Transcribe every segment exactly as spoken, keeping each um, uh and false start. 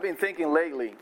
been thinking lately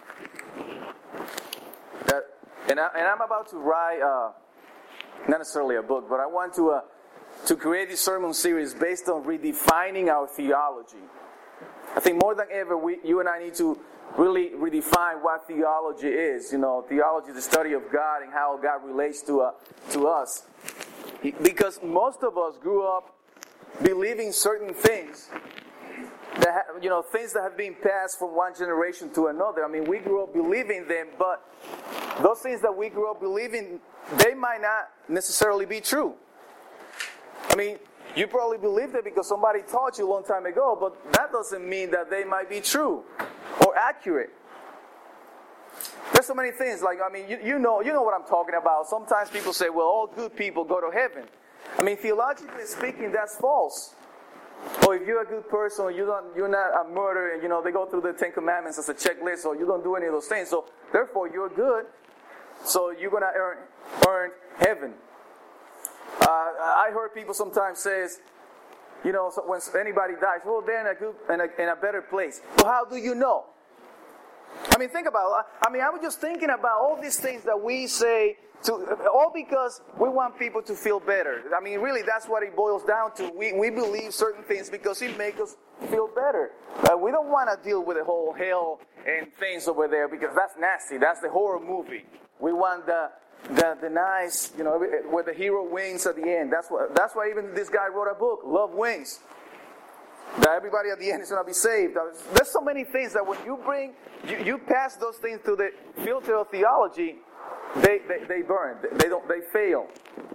that, and, I, and I'm about to write, uh, not necessarily a book, but I want to uh, to create this sermon series based on redefining our theology. I think more than ever, we, you and I need to really redefine what theology is. You know, theology is the study of God and how God relates to uh, to us. Because most of us grew up believing certain things, that ha- you know, things that have been passed from one generation to another. I mean, we grew up believing them, but those things that we grew up believing, they might not necessarily be true. I mean, you probably believed it because somebody taught you a long time ago, but that doesn't mean that they might be true or accurate. There's so many things, like, I mean, you, you know you know what I'm talking about. Sometimes people say, well, all good people go to heaven. I mean, theologically speaking, that's false. Or if you're a good person, you don't, you're not a murderer, and you know, they go through the Ten Commandments as a checklist, or you don't do any of those things. So, therefore, you're good. So, you're going to earn, earn heaven. Uh, I heard people sometimes say, you know, so when anybody dies, well, they're in a good, in a, in a better place. Well, how do you know? I mean, think about it. I mean, I was just thinking about all these things that we say, to, all because we want people to feel better. I mean, really, that's what it boils down to. We we believe certain things because it makes us feel better. Uh, we don't want to deal with the whole hell and things over there because that's nasty. That's the horror movie. We want the the, the nice, you know, where the hero wins at the end. That's what. That's why even this guy wrote a book, Love Wins. That everybody at the end is going to be saved. There's so many things that when you bring, you, you pass those things through the filter of theology, they, they, they burn. They don't. They fail.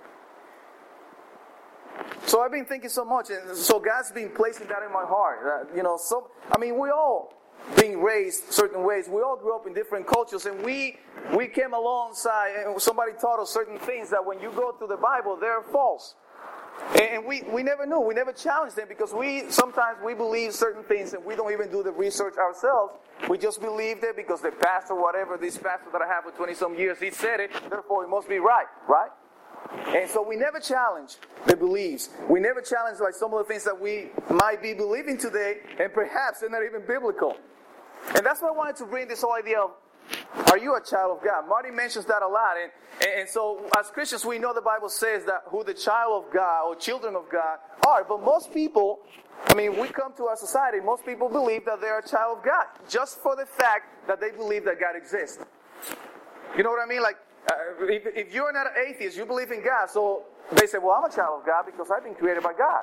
So I've been thinking so much, and so God's been placing that in my heart. That, you know, so I mean, we all being raised certain ways. We all grew up in different cultures, and we we came alongside, and somebody taught us certain things that when you go through the Bible, they're false. And we, we never knew. We never challenged them because we sometimes we believe certain things and we don't even do the research ourselves. We just believed it because the pastor, whatever, this pastor that I have for twenty-some years, he said it, therefore it must be right, right? And so we never challenge the beliefs. We never challenge like some of the things that we might be believing today, and perhaps they're not even biblical. And that's why I wanted to bring this whole idea of, are you a child of God? Marty mentions that a lot. And, and so as Christians, we know the Bible says that who the child of God or children of God are. But most people, I mean, we come to our society, most people believe that they're a child of God just for the fact that they believe that God exists. You know what I mean? Like, uh, if, if you're not an atheist, you believe in God. So they say, well, I'm a child of God because I've been created by God.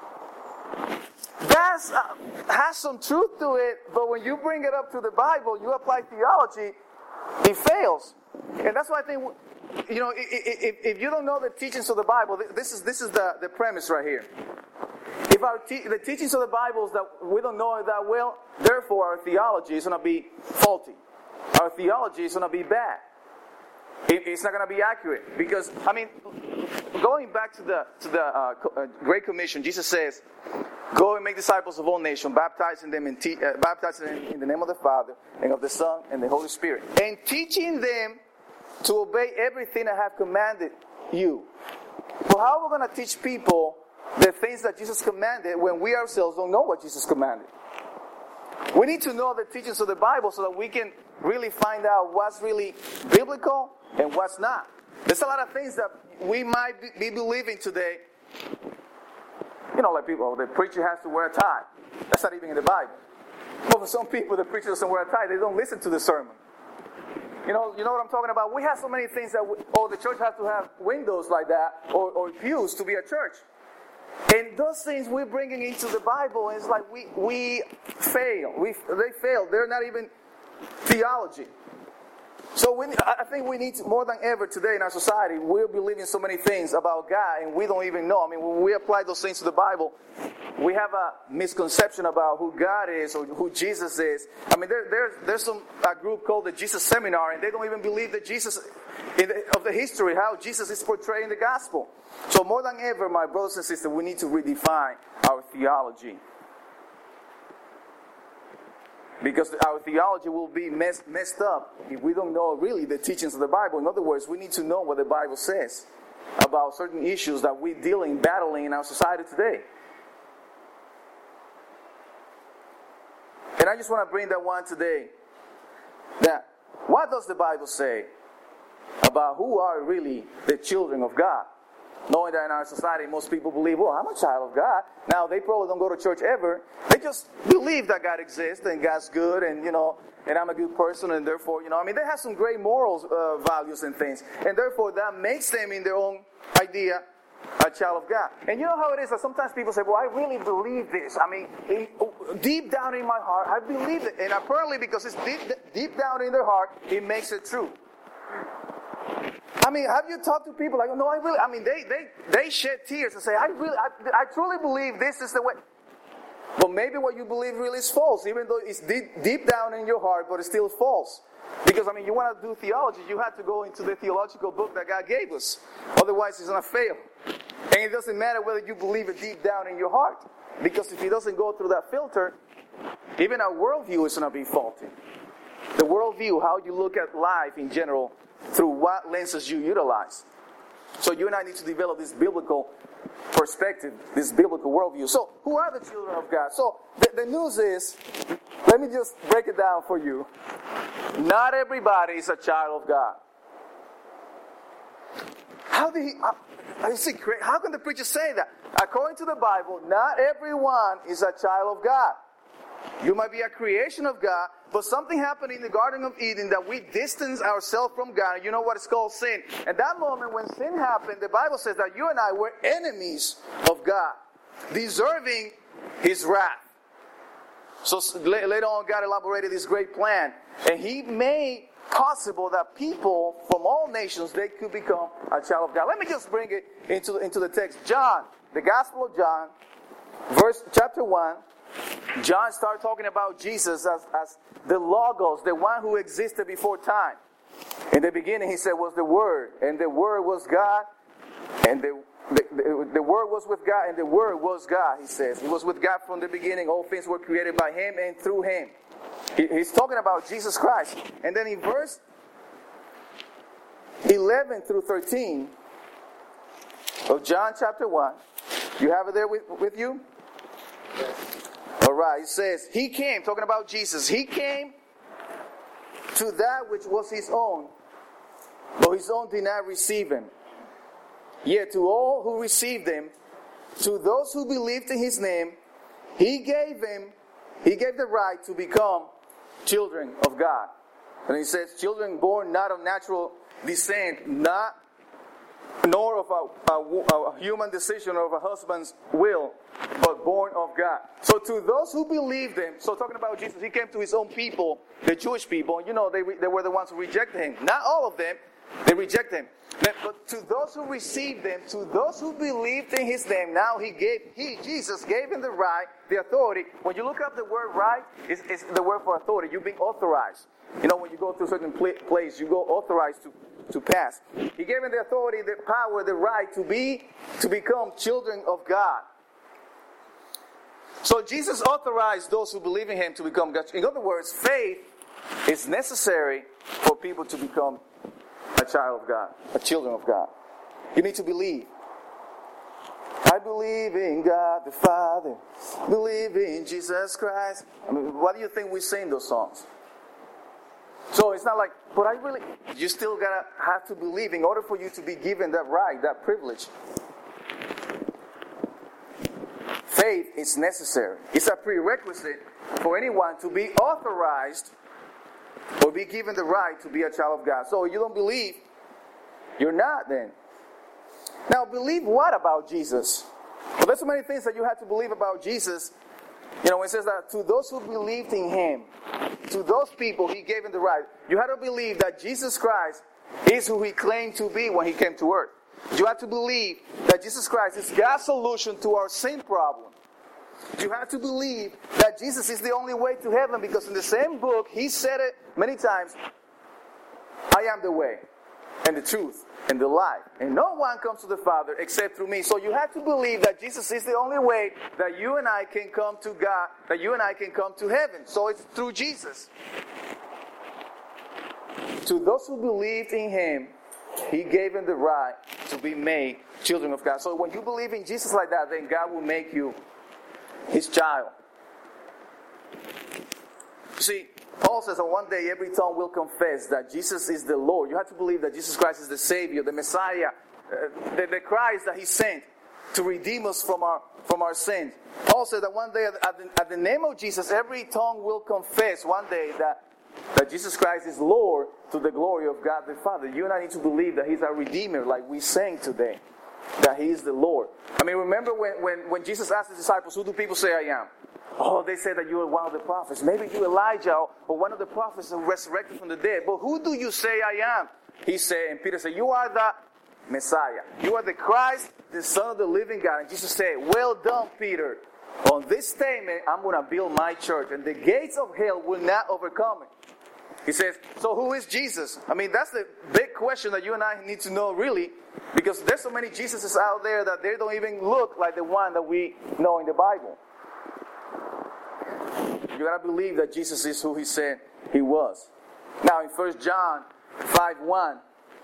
That uh, has some truth to it, but when you bring it up to the Bible, you apply theology, it fails. And that's why I think, you know, if, if you don't know the teachings of the Bible, this is this is the, the premise right here. If our te- the teachings of the Bible is that we don't know it that well, therefore our theology is going to be faulty. Our theology is going to be bad. It, it's not going to be accurate. Because, I mean, going back to the, to the uh, Great Commission, Jesus says, go and make disciples of all nations, baptizing them in te- uh, baptizing them in the name of the Father and of the Son and the Holy Spirit, and teaching them to obey everything I have commanded you. Well, how are we going to teach people the things that Jesus commanded when we ourselves don't know what Jesus commanded? We need to know the teachings of the Bible so that we can really find out what's really biblical and what's not. There's a lot of things that we might be believing today. You know, like people, the preacher has to wear a tie. That's not even in the Bible. But for some people, the preacher doesn't wear a tie. They don't listen to the sermon. You know, you know what I'm talking about? We have so many things that, we, oh, the church has to have windows like that, or, or pews to be a church. And those things we're bringing into the Bible, and it's like we we fail. We they fail. They're not even theology. So we, I think we need to, more than ever today in our society, we're believing so many things about God and we don't even know. I mean, when we apply those things to the Bible, we have a misconception about who God is or who Jesus is. I mean, there, there, there's some a group called the Jesus Seminar, and they don't even believe that Jesus, in the, of the history, how Jesus is portrayed in the gospel. So more than ever, my brothers and sisters, we need to redefine our theology. Because our theology will be messed, messed up if we don't know really the teachings of the Bible. In other words, we need to know what the Bible says about certain issues that we're dealing, battling in our society today. And I just want to bring that one today. that what does the Bible say about who are really the children of God? Knowing that in our society, most people believe, well, I'm a child of God. Now, they probably don't go to church ever. They just believe that God exists and God's good and, you know, and I'm a good person and therefore, you know, I mean, they have some great morals, uh, values and things. And therefore, that makes them, in their own idea, a child of God. And you know how it is that sometimes people say, well, I really believe this. I mean, in, deep down in my heart, I believe it. And apparently, because it's deep, deep down in their heart, it makes it true. I mean, have you talked to people like, no, I really, I mean, they they, they shed tears and say, I really, I, I truly believe this is the way. But maybe what you believe really is false, even though it's deep, deep down in your heart, but it's still false. Because, I mean, you want to do theology, you have to go into the theological book that God gave us. Otherwise, it's going to fail. And it doesn't matter whether you believe it deep down in your heart. Because if it doesn't go through that filter, even our worldview is going to be faulty. The worldview, how you look at life in general, through what lenses you utilize. So you and I need to develop this biblical perspective, this biblical worldview. So, who are the children of God? So, the, the news is, let me just break it down for you. Not everybody is a child of God. How do he, how, I see, how can the preacher say that? According to the Bible, not everyone is a child of God. You might be a creation of God, but something happened in the Garden of Eden that we distance ourselves from God. You know what it's called? Sin. And that moment when sin happened, the Bible says that you and I were enemies of God, deserving His wrath. So later on, God elaborated this great plan. And He made possible that people from all nations, they could become a child of God. Let me just bring it into, into the text. John, the Gospel of John, verse chapter one. John started talking about Jesus as, as the Logos, the one who existed before time. In the beginning, he said, was the Word, and the Word was God, and the, the, the, the Word was with God, and the Word was God, he says. He was with God from the beginning. All things were created by Him and through Him. He, he's talking about Jesus Christ. And then in verse eleven through thirteen of John chapter one, you have it there with, with you? Yes. All right, it says, He came, talking about Jesus, He came to that which was His own, but His own did not receive Him. Yet to all who received Him, to those who believed in His name, He gave Him, He gave the right to become children of God. And He says, children born not of natural descent, not nor of a, a, a human decision or of a husband's will, but born of God. So to those who believed Him, so talking about Jesus, He came to His own people, the Jewish people, and you know, they, they were the ones who rejected Him. Not all of them, they rejected Him. But to those who received Him, to those who believed in His name, now He gave, He, Jesus, gave Him the right, the authority. When you look up the word right, it's, it's the word for authority. You're being authorized. You know, when you go to a certain place, you go authorized to to pass. He gave Him the authority, the power, the right to be, to become children of God. So Jesus authorized those who believe in Him to become God. In other words, faith is necessary for people to become a child of God, a children of God. You need to believe. I believe in God the Father, believe in Jesus Christ. I mean, why do you think we sing those songs? So it's not like, but I really, you still gotta have to believe in order for you to be given that right, that privilege. Faith is necessary. It's a prerequisite for anyone to be authorized or be given the right to be a child of God. So you don't believe, you're not then. Now believe what about Jesus? Well, there's so many things that you have to believe about Jesus. You know, it says that to those who believed in Him, to those people He gave Him the right. You have to believe that Jesus Christ is who He claimed to be when He came to earth. You have to believe that Jesus Christ is God's solution to our sin problem. You have to believe that Jesus is the only way to heaven, because in the same book He said it many times, I am the way and the truth and the life, and no one comes to the Father except through me. So you have to believe that Jesus is the only way that you and I can come to God, that you and I can come to heaven. So it's through Jesus. To those who believed in Him, He gave them the right to be made children of God. So when you believe in Jesus like that, then God will make you His child. You see, Paul says that one day every tongue will confess that Jesus is the Lord. You have to believe that Jesus Christ is the Savior, the Messiah, uh, the, the Christ that He sent to redeem us from our from our sins. Paul said that one day at the, at the name of Jesus, every tongue will confess one day that, that Jesus Christ is Lord to the glory of God the Father. You and I need to believe that He's our Redeemer, like we sang today, that He is the Lord. I mean, remember when, when, when Jesus asked His disciples, who do people say I am? Oh, they say that you are one of the prophets. Maybe you Elijah or one of the prophets who resurrected from the dead. But who do you say I am? He said, and Peter said, you are the Messiah. You are the Christ, the Son of the living God. And Jesus said, well done, Peter. On this statement, I'm going to build my church, and the gates of hell will not overcome it. He says, so who is Jesus? I mean, that's the big question that you and I need to know, really, because there's so many Jesuses out there that they don't even look like the one that we know in the Bible. You got to believe that Jesus is who He said He was. Now, in First John five one,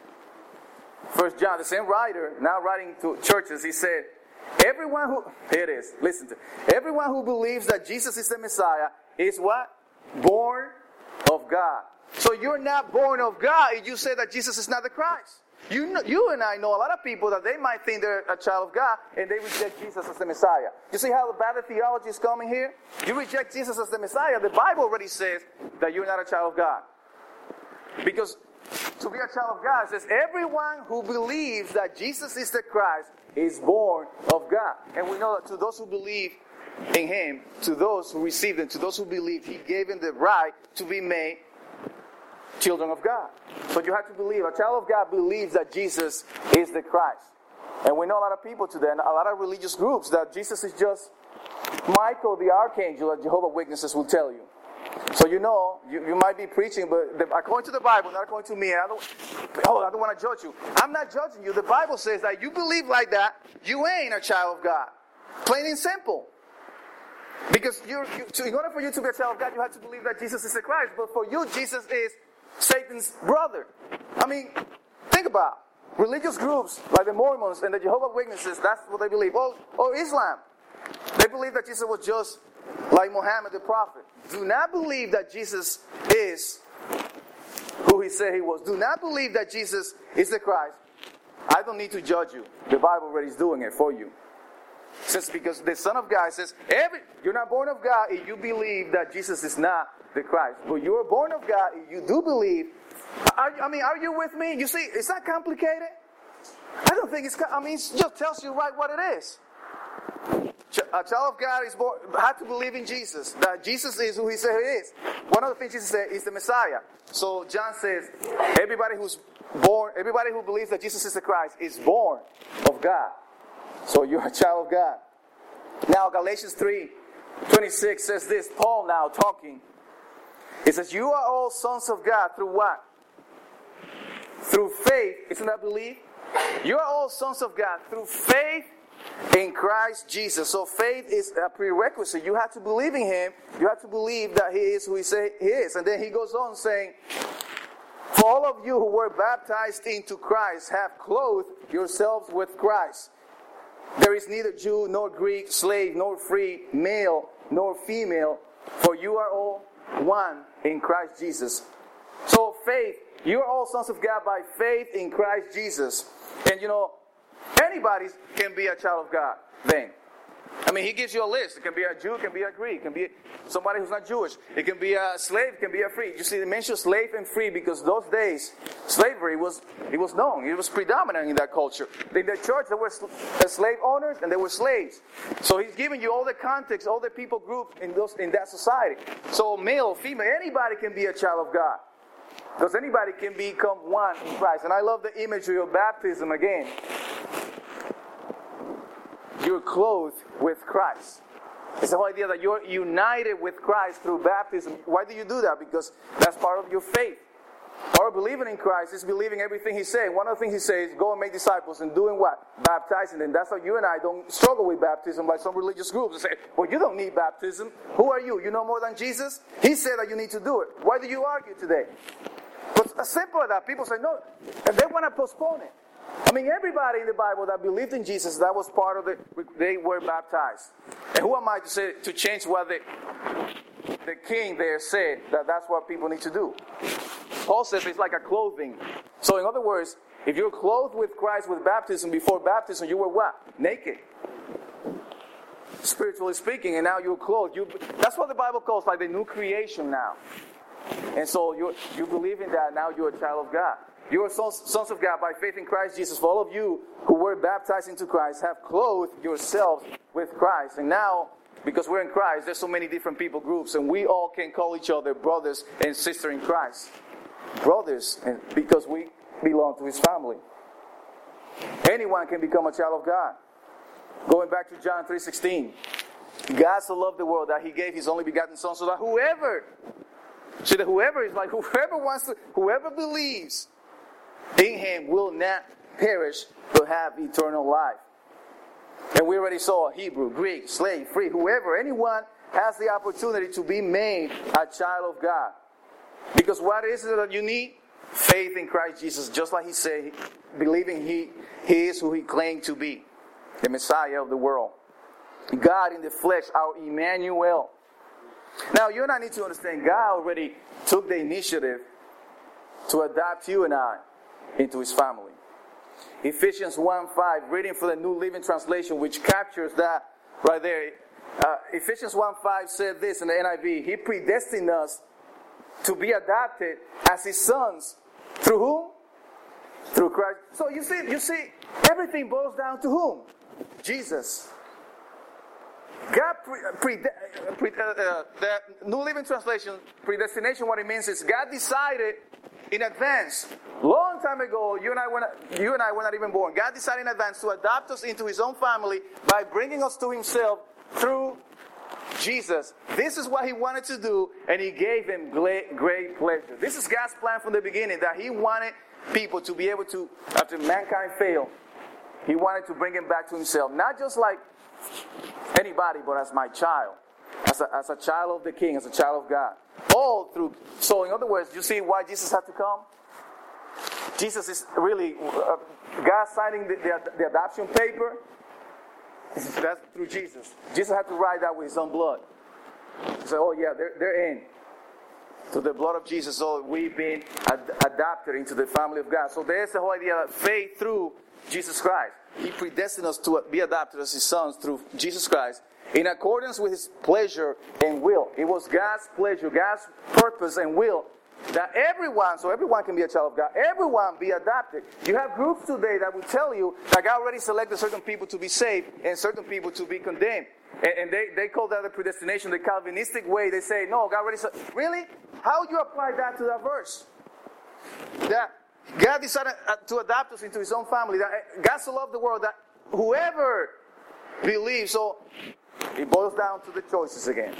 First John, the same writer, now writing to churches, he said, everyone who, here it is, listen to it. Everyone who believes that Jesus is the Messiah is what? Born of God. So you're not born of God if you say that Jesus is not the Christ. You know, you and I know a lot of people that they might think they're a child of God and they reject Jesus as the Messiah. You see how bad the theology is coming here? You reject Jesus as the Messiah. The Bible already says that you're not a child of God. Because to be a child of God, it says everyone who believes that Jesus is the Christ is born of God. And we know that to those who believe in Him, to those who received Him, to those who believe, He gave them the right to be made children of God. So you have to believe. A child of God believes that Jesus is the Christ. And we know a lot of people today, and a lot of religious groups, that Jesus is just Michael the archangel that Jehovah's Witnesses will tell you. So you know, you, you might be preaching, but the, according to the Bible, not according to me. I don't, oh, I don't want to judge you. I'm not judging you. The Bible says that you believe like that, you ain't a child of God. Plain and simple. Because you're, you, to, in order for you to be a child of God, you have to believe that Jesus is the Christ. But for you, Jesus is Satan's brother. I mean, think about it. Religious groups like the Mormons and the Jehovah's Witnesses, that's what they believe. Or, or Islam. They believe that Jesus was just like Muhammad the prophet. Do not believe that Jesus is who He said He was. Do not believe that Jesus is the Christ. I don't need to judge you. The Bible already is doing it for you. It says because the Son of God says, every, you're not born of God if you believe that Jesus is not the Christ. But you're born of God if you do believe. Are, I mean, are you with me? You see, it's not complicated. I don't think it's, I mean, it just tells you right what it is. A child of God is born, had to believe in Jesus. That Jesus is who He said He is. One of the things Jesus said is the Messiah. So John says, everybody who's born, everybody who believes that Jesus is the Christ is born of God. So you're a child of God. Now Galatians three twenty-six says this. Paul now talking. It says, you are all sons of God through what? Through faith. Isn't that belief? You are all sons of God through faith in Christ Jesus. So faith is a prerequisite. You have to believe in Him. You have to believe that He is who He says He is. And then he goes on saying, for all of you who were baptized into Christ have clothed yourselves with Christ. There is neither Jew nor Greek, slave nor free, male nor female, for you are all one in Christ Jesus. So faith, you are all sons of God by faith in Christ Jesus. And you know, anybody can be a child of God then. I mean, He gives you a list. It can be a Jew, it can be a Greek, it can be somebody who's not Jewish. It can be a slave, it can be a free. You see, they mention slave and free because those days, slavery was it was known. It was predominant in that culture. In the church, there were slave owners and there were slaves. So He's giving you all the context, all the people group in those in that society. So male, female, anybody can be a child of God. Because anybody can become one in Christ. And I love the imagery of baptism again. You're clothed with Christ. It's the whole idea that you're united with Christ through baptism. Why do you do that? Because that's part of your faith. Part of believing in Christ is believing everything He says. One of the things He says, go and make disciples, and doing what? Baptizing them. That's how you and I don't struggle with baptism like some religious groups. They say, well, you don't need baptism. Who are you? You know more than Jesus? He said that you need to do it. Why do you argue today? But it's simple as that. People say, no, and they want to postpone it. I mean, everybody in the Bible that believed in Jesus, that was part of it, they were baptized. And who am I to say to change what they the king there said that that's what people need to do. Paul says it's like a clothing. So in other words, if you're clothed with Christ with baptism, before baptism you were what? Naked. Spiritually speaking, and now you're clothed. You, that's what the Bible calls like the new creation now. And so you you believe in that, now you're a child of God. You are sons, sons of God by faith in Christ Jesus. For all of you who were baptized into Christ have clothed yourselves with Christ. And now, because we're in Christ, there's so many different people groups, and we all can call each other brothers and sisters in Christ. Brothers, and because we belong to His family. Anyone can become a child of God. Going back to John three sixteen. God so loved the world that He gave His only begotten Son, so that whoever, so that whoever is like, whoever wants to, whoever believes in Him will not perish, but have eternal life. And we already saw Hebrew, Greek, slave, free, whoever, anyone has the opportunity to be made a child of God. Because what is it that you need? Faith in Christ Jesus, just like He said, believing He, he is who He claimed to be, the Messiah of the world. God in the flesh, our Emmanuel. Now, you and I need to understand, God already took the initiative to adopt you and I into His family. Ephesians one five, reading for the New Living Translation, which captures that right there. Uh, Ephesians one five said this in the N I V. He predestined us to be adopted as His sons. Through whom? Through Christ. So you see, you see, everything boils down to whom? Jesus. God, pre, pre, pre, uh, uh, the New Living Translation, predestination, what it means is God decided in advance, long time ago, you and I were not, you and I were not even born. God decided in advance to adopt us into His own family by bringing us to Himself through Jesus. This is what He wanted to do, and He gave Him great, great pleasure. This is God's plan from the beginning, that He wanted people to be able to, after mankind failed, He wanted to bring Him back to Himself. Not just like anybody, but as my child. As a, as a child of the King, as a child of God. All through. So in other words, you see why Jesus had to come? Jesus is really, uh, God signing the, the, the adoption paper, that's through Jesus. Jesus had to write that with His own blood. So, oh yeah, they're, they're in. So the blood of Jesus, so we've been ad- adopted into the family of God. So there's the whole idea of faith through Jesus Christ. He predestined us to be adopted as His sons through Jesus Christ in accordance with His pleasure and will. It was God's pleasure, God's purpose and will that everyone, so everyone can be a child of God, everyone be adopted. You have groups today that will tell you that God already selected certain people to be saved and certain people to be condemned. And, and they, they call that the predestination, the Calvinistic way. They say, no, God already said, really? How do you apply that to that verse? That God decided to adopt us into His own family. That God so loved the world that whoever believes, so it boils down to the choices again.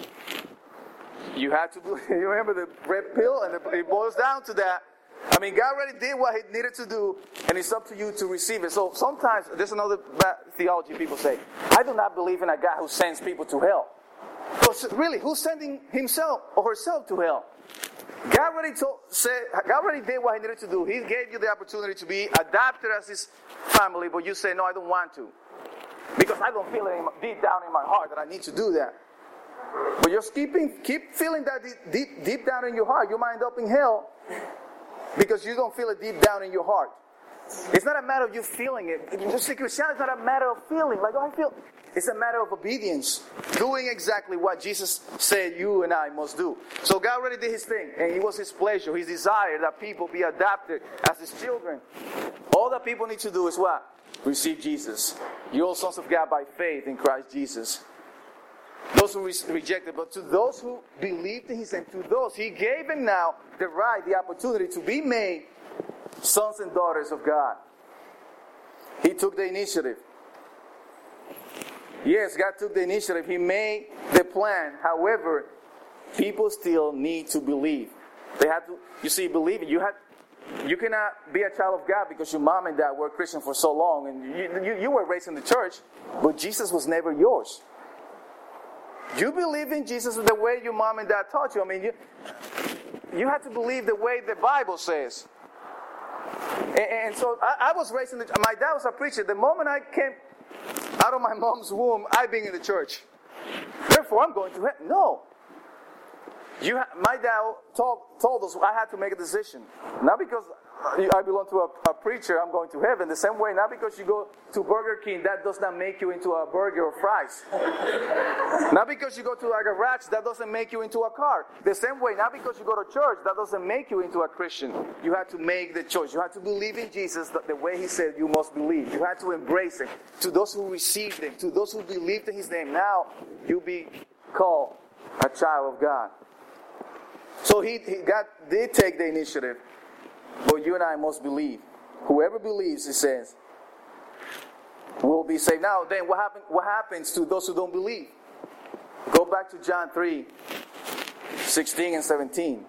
You have to, you remember the red pill, and it boils down to that. I mean, God already did what He needed to do, and it's up to you to receive it. So sometimes, there's another bad theology people say, I do not believe in a God who sends people to hell. But really, who's sending himself or herself to hell? God already told, said, God already did what He needed to do. He gave you the opportunity to be adopted as His family, but you say, no, I don't want to. Because I don't feel it in my, deep down in my heart that I need to do that. But you're keeping, keep feeling that deep, deep down in your heart. You might end up in hell because you don't feel it deep down in your heart. It's not a matter of you feeling it. You see, Christianity is not a matter of feeling. Like, oh, I feel. It's a matter of obedience. Doing exactly what Jesus said you and I must do. So God already did His thing. And it was His pleasure, His desire that people be adopted as His children. All that people need to do is what? Receive Jesus. You're all sons of God by faith in Christ Jesus. Those who re- rejected, but to those who believed in His name, to those He gave Him now the right, the opportunity to be made sons and daughters of God. He took the initiative. Yes, God took the initiative. He made the plan. However, people still need to believe. They have to. You see, believing. You have. You cannot be a child of God because your mom and dad were Christian for so long, and you, you, you were raised in the church, but Jesus was never yours. You believe in Jesus the way your mom and dad taught you. I mean, you, you have to believe the way the Bible says. And, and so I, I was raised in the, my dad was a preacher. The moment I came out of my mom's womb, I've been in the church. Therefore, I'm going to heaven. No. You ha- my dad told, told us I had to make a decision. Not because I belong to a, a preacher, I'm going to heaven. The same way, not because you go to Burger King, that does not make you into a burger or fries. Not because you go to a garage, that doesn't make you into a car. The same way, not because you go to church, that doesn't make you into a Christian. You had to make the choice. You had to believe in Jesus the, the way He said you must believe. You had to embrace Him. To those who received Him, to those who believed in His name, now you be called a child of God. So he, he God did take the initiative. But you and I must believe. Whoever believes, it says, will be saved. Now, then, what, happen, what happens to those who don't believe? Go back to John three, sixteen and seventeen.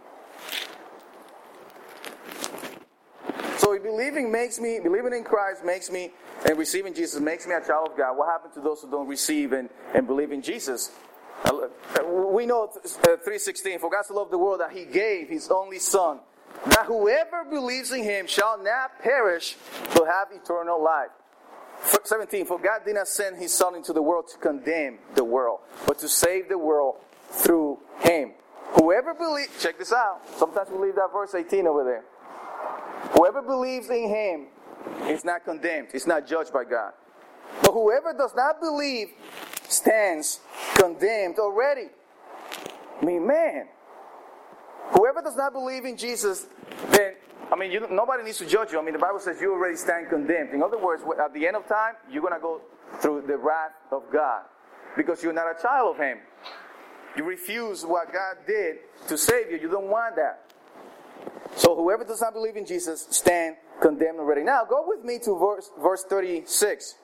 So believing makes me, believing in Christ makes me, and receiving Jesus makes me a child of God. What happens to those who don't receive and, and believe in Jesus? Uh, we know uh, three sixteen, for God so loved the world that He gave His only Son, that whoever believes in Him shall not perish, but have eternal life. seventeen, for God did not send His Son into the world to condemn the world, but to save the world through Him. Whoever believes, check this out. Sometimes we leave that verse eighteen over there. Whoever believes in Him is not condemned, is not judged by God. But whoever does not believe stands condemned already. I mean, man. Whoever does not believe in Jesus, then, I mean, you, nobody needs to judge you. I mean, the Bible says you already stand condemned. In other words, at the end of time, you're going to go through the wrath of God because you're not a child of Him. You refuse what God did to save you. You don't want that. So whoever does not believe in Jesus stand condemned already. Now, go with me to verse, verse thirty-six.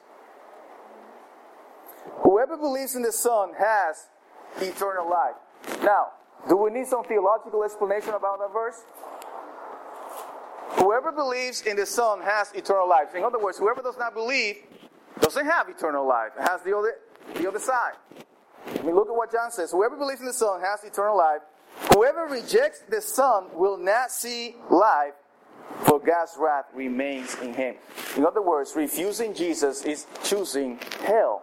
Whoever believes in the Son has eternal life. Now, do we need some theological explanation about that verse? Whoever believes in the Son has eternal life. In other words, whoever does not believe doesn't have eternal life. It has the other, the other side. I mean, look at what John says. Whoever believes in the Son has eternal life. Whoever rejects the Son will not see life, for God's wrath remains in him. In other words, refusing Jesus is choosing hell.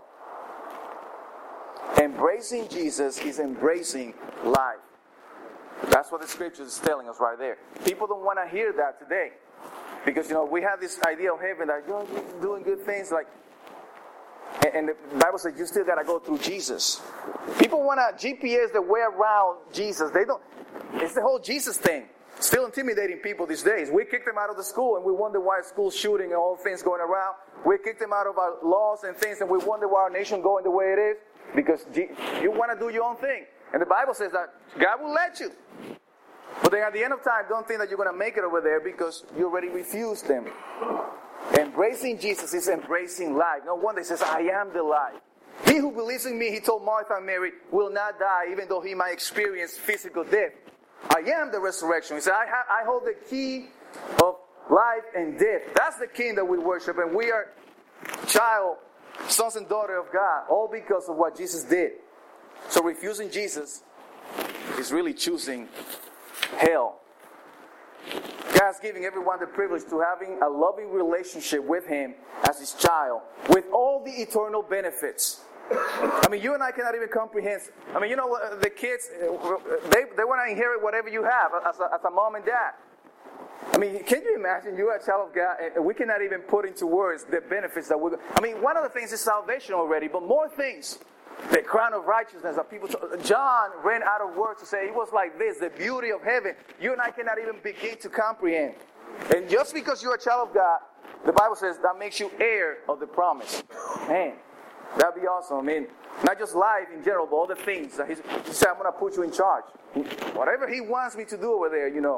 Embracing Jesus is embracing life. That's what the scripture is telling us right there. People don't want to hear that today. Because, you know, we have this idea of heaven that you're doing good things, like, and the Bible says you still got to go through Jesus. People want to G P S their way around Jesus. They don't. It's the whole Jesus thing. Still intimidating people these days. We kicked them out of the school, and we wonder why school's shooting and all things going around. We kicked them out of our laws and things, and we wonder why our nation going the way it is. Because you want to do your own thing. And the Bible says that God will let you. But then at the end of time, don't think that you're going to make it over there because you already refused Him. Embracing Jesus is embracing life. No wonder He says, I am the life. He who believes in me, He told Martha and Mary, will not die even though he might experience physical death. I am the resurrection. He said, I, have, I hold the key of life and death. That's the King that we worship. And we are child, sons and daughters of God. All because of what Jesus did. So refusing Jesus is really choosing hell. God's giving everyone the privilege to having a loving relationship with Him as His child, with all the eternal benefits. I mean, you and I cannot even comprehend. I mean, you know, the kids, they, they want to inherit whatever you have as a, as a mom and dad. I mean, can you imagine you're a child of God and we cannot even put into words the benefits that we're... I mean, one of the things is salvation already, but more things. The crown of righteousness that people... John ran out of words to say it was like this, the beauty of heaven. You and I cannot even begin to comprehend. And just because you're a child of God, the Bible says that makes you heir of the promise. Man, that'd be awesome. I mean, not just life in general, but all the things. That he's, he said, I'm going to put you in charge. Whatever He wants me to do over there, you know.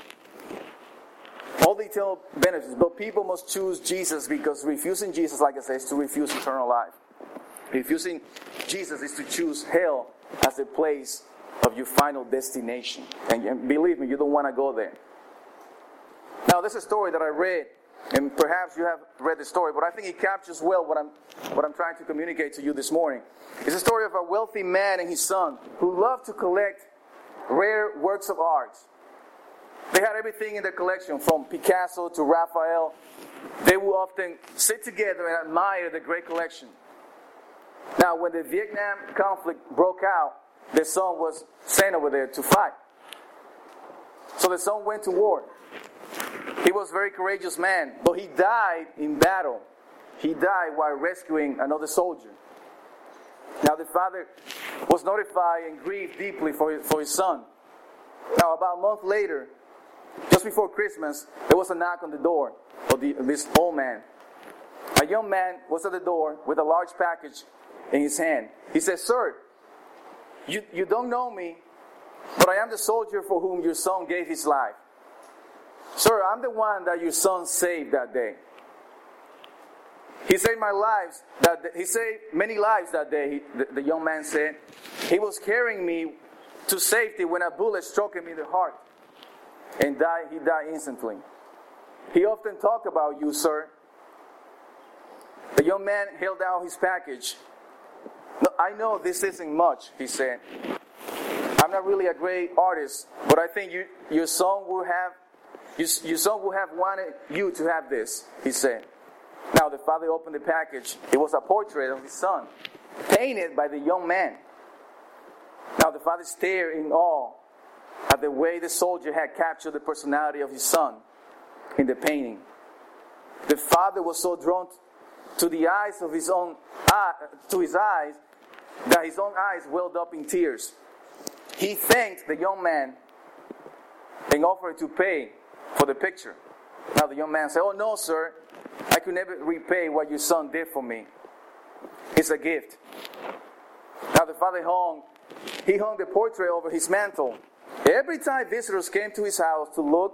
All the eternal benefits. But people must choose Jesus because refusing Jesus, like I said, is to refuse eternal life. Refusing Jesus is to choose hell as a place of your final destination. And, and believe me, you don't want to go there. Now, there's a story that I read, and perhaps you have read the story, but I think it captures well what I'm, what I'm trying to communicate to you this morning. It's a story of a wealthy man and his son who loved to collect rare works of art. They had everything in their collection, from Picasso to Raphael. They would often sit together and admire the great collection. Now, when the Vietnam conflict broke out, the son was sent over there to fight. So the son went to war. He was a very courageous man, but he died in battle. He died while rescuing another soldier. Now the father was notified and grieved deeply for his, for his son. Now about a month later, just before Christmas, there was a knock on the door of the, this old man. A young man was at the door with a large package in his hand. He said, "Sir, you, you don't know me, but I am the soldier for whom your son gave his life. Sir, I'm the one that your son saved that day. He saved my lives. That he saved many lives that day," he, the, the young man said. "He was carrying me to safety when a bullet struck him in the heart. And died, he died instantly. He often talked about you, sir." The young man held out his package. "No, I know this isn't much," he said. "I'm not really a great artist, but I think you, your son will have your, your son will have wanted you to have this," he said. Now the father opened the package. It was a portrait of his son, painted by the young man. Now the father stared in awe at the way the soldier had captured the personality of his son in the painting. The father was so drawn to the eyes of his own uh, to his eyes that his own eyes welled up in tears. He thanked the young man and offered to pay for the picture. Now the young man said, "Oh no, sir, I could never repay what your son did for me. It's a gift." Now the father hung, he hung the portrait over his mantle. Every time visitors came to his house to look,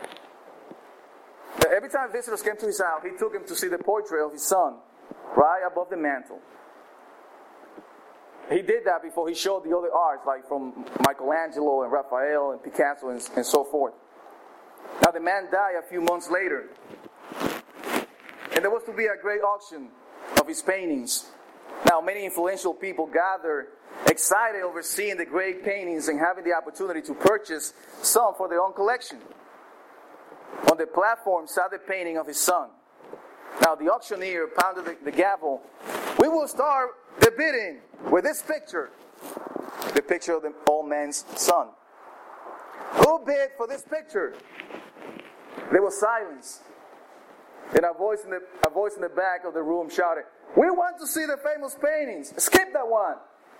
every time visitors came to his house, he took him to see the portrait of his son right above the mantle. He did that before he showed the other arts, like from Michelangelo and Raphael and Picasso and, and so forth. Now the man died a few months later. And there was to be a great auction of his paintings. Now many influential people gathered, excited over seeing the great paintings and having the opportunity to purchase some for their own collection. On the platform sat the painting of his son. Now the auctioneer pounded the, the gavel. "We will start the bidding with this picture." The picture of the old man's son. "Who bid for this picture?" There was silence. Then a voice in the a voice in the back of the room shouted, "We want to see the famous paintings. Skip that one."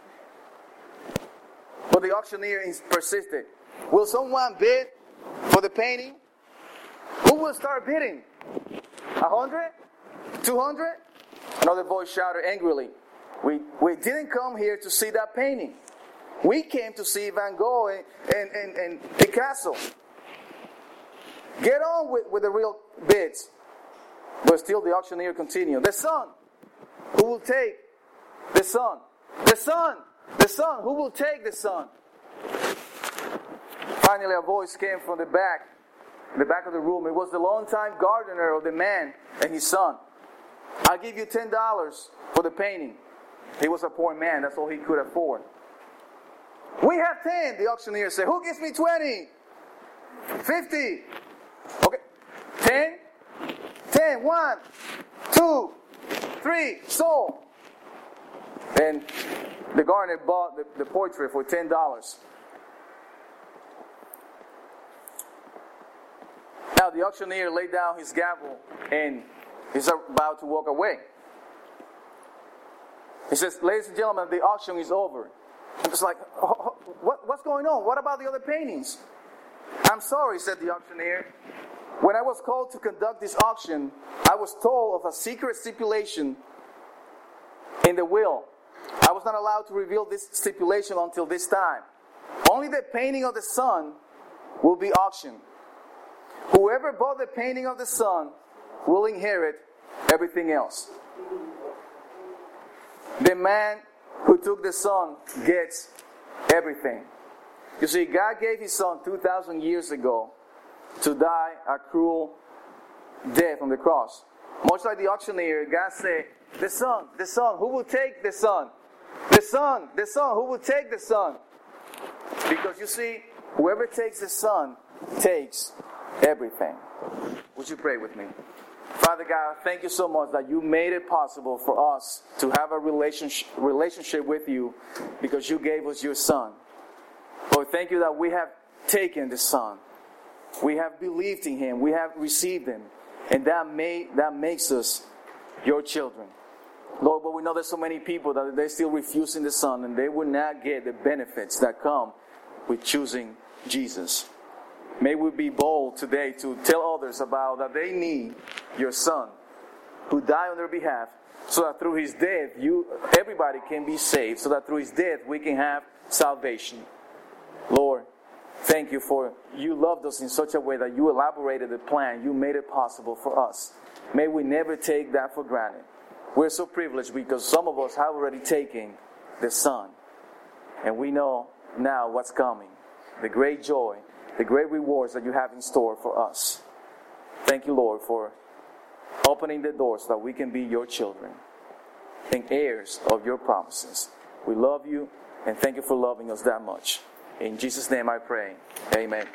But the auctioneer persisted. "Will someone bid for the painting? Who will start bidding? A hundred? Two hundred?" Another voice shouted angrily, we, we didn't come here to see that painting. We came to see Van Gogh and, and, and, and Picasso. Get on with, with the real bids." But still the auctioneer continued. "The son, who will take the son? The son, the son, who will take the son?" Finally a voice came from the back, the back of the room. It was the longtime gardener of the man and his son. "I'll give you ten dollars for the painting." He was a poor man, that's all he could afford. "We have ten, the auctioneer said. "Who gives me twenty? Fifty? Okay, ten? Ten, one, two, three, sold." And the gardener bought the, the portrait for ten dollars. Now the auctioneer laid down his gavel and he's about to walk away. He says, "Ladies and gentlemen, the auction is over." And it's like, what, what's going on? What about the other paintings? "I'm sorry," said the auctioneer. "When I was called to conduct this auction, I was told of a secret stipulation in the will. I was not allowed to reveal this stipulation until this time. Only the painting of the son will be auctioned. Whoever bought the painting of the son will inherit everything else." The man who took the son gets everything. You see, God gave his son two thousand years ago to die a cruel death on the cross. Much like the auctioneer, God said, "The son, the son, who will take the son? The son, the son, who will take the son?" Because you see, whoever takes the son takes everything. Would you pray with me? Father God, thank you so much that you made it possible for us to have a relationship relationship with you because you gave us your Son. Lord, thank you that we have taken the Son. We have believed in Him. We have received Him. And that may, that makes us your children. Lord, but we know there's so many people that they're still refusing the Son and they will not get the benefits that come with choosing Jesus. May we be bold today to tell others about that they need your Son who died on their behalf so that through His death you everybody can be saved, so that through His death we can have salvation. Lord, thank you for you loved us in such a way that you elaborated the plan. You made it possible for us. May we never take that for granted. We're so privileged because some of us have already taken the Son. And we know now what's coming. The great joy, the great rewards that you have in store for us. Thank you, Lord, for opening the doors so that we can be your children and heirs of your promises. We love you and thank you for loving us that much. In Jesus' name I pray. Amen.